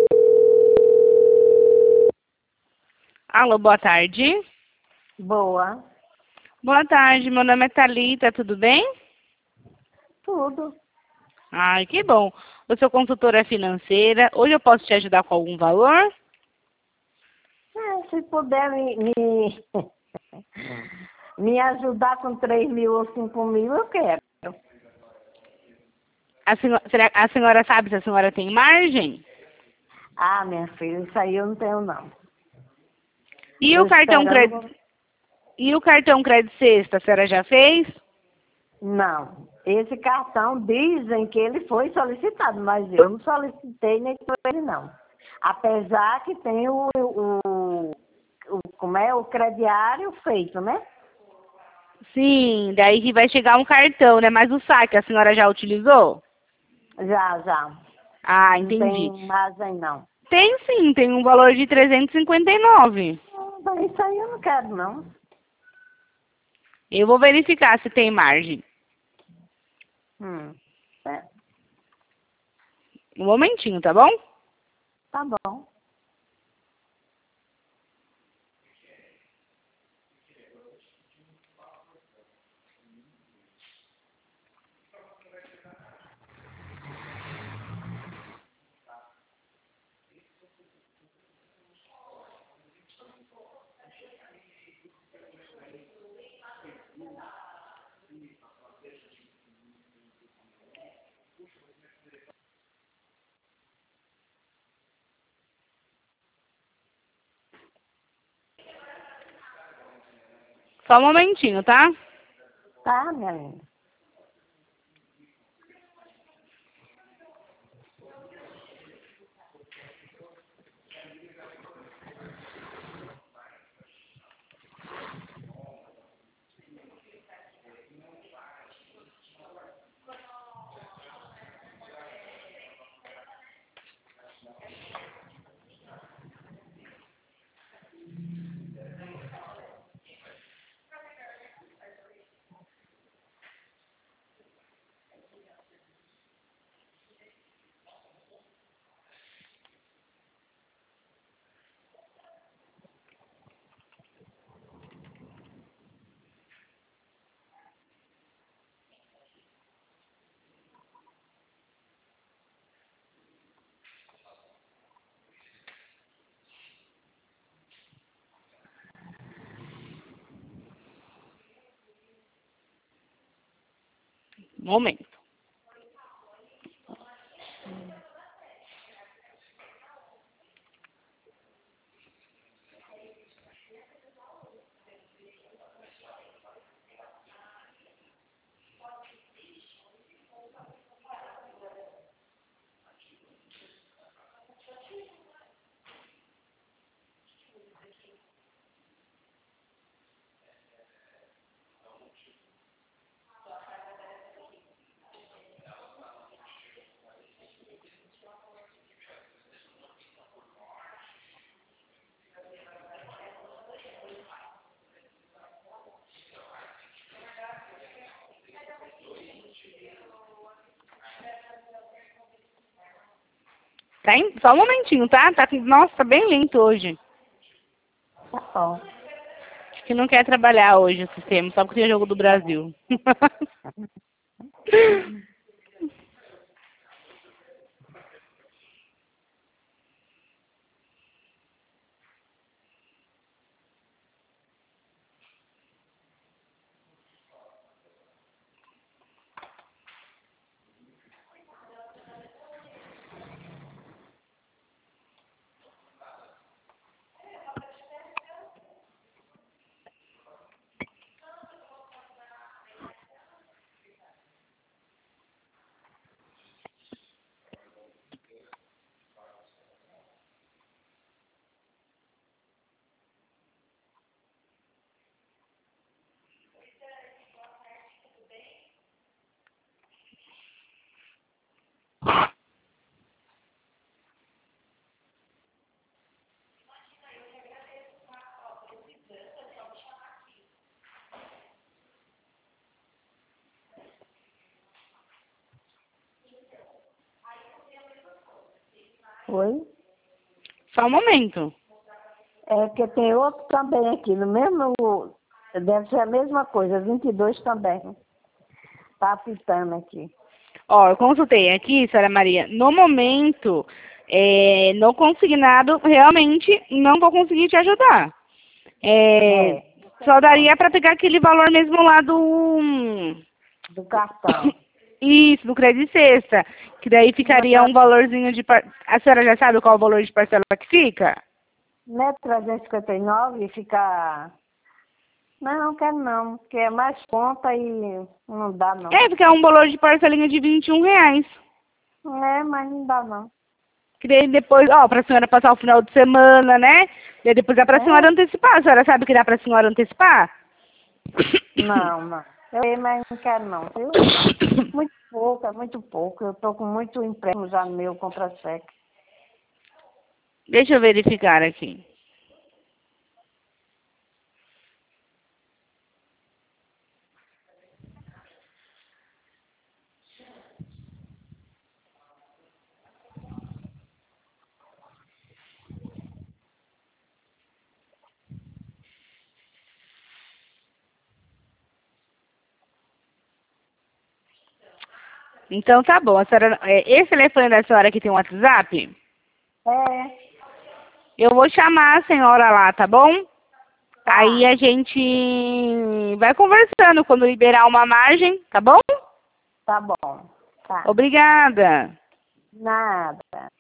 Alô, boa tarde. Boa. Boa tarde, meu nome é Thalita, tudo bem? Tudo. Ai, que bom. Eu sou consultora financeira. Hoje eu posso te ajudar com algum valor? Se puder me ajudar com 3.000 ou 5.000, eu quero. A senhora sabe se a senhora tem margem? Ah, minha filha, isso aí eu não tenho, não. E Tô o cartão esperando. crédito? E o cartão crédito sexta, a senhora já fez? Não. Esse cartão dizem que ele foi solicitado, mas eu não solicitei nem por ele, não. Apesar que tem como é, o crediário feito, né? Sim, daí que vai chegar um cartão, né? Mas o saque a senhora já utilizou? Já. Ah, Não entendi. tem margem, não. Tem sim, tem um valor de 359. Isso aí eu não quero, não. Eu vou verificar se tem margem. É, Um momentinho, tá bom? tá bom. Só um momentinho, tá? Tá, minha linda. Um momento. Só um momentinho, tá? Nossa, tá bem lento hoje. Tá bom. Acho que não quer trabalhar hoje o sistema, só porque tem jogo do Brasil. Oi? Só um momento. É porque tem outro também aqui, no mesmo. Deve ser a mesma coisa, 22 também. Tá apitando aqui. Ó, eu consultei aqui, senhora Maria. No momento, no consignado, realmente não vou conseguir te ajudar. Só daria para pegar aquele valor mesmo lá Do cartão. Isso, do Credit Sexta. Que daí ficaria um valorzinho de... A senhora já sabe qual é o valor de parcela que fica? Não é 359 e fica... Não quero não, porque é mais conta e não dá não. Porque é um valor de parcelinha de R$ 21. Mas não dá não. Que daí depois, pra senhora passar o final de semana, né? E depois dá pra senhora antecipar. A senhora sabe que dá pra senhora antecipar? Não. Mas não quero não, viu? Muito pouco. Eu tô com muito empréstimo já no meu contra-cheque. Deixa eu verificar aqui. Então tá bom. A senhora, esse telefone da senhora aqui tem um WhatsApp? Eu vou chamar a senhora lá, tá bom? Tá. Aí a gente vai conversando quando liberar uma margem, tá bom? Tá bom. Tá. Obrigada. Nada.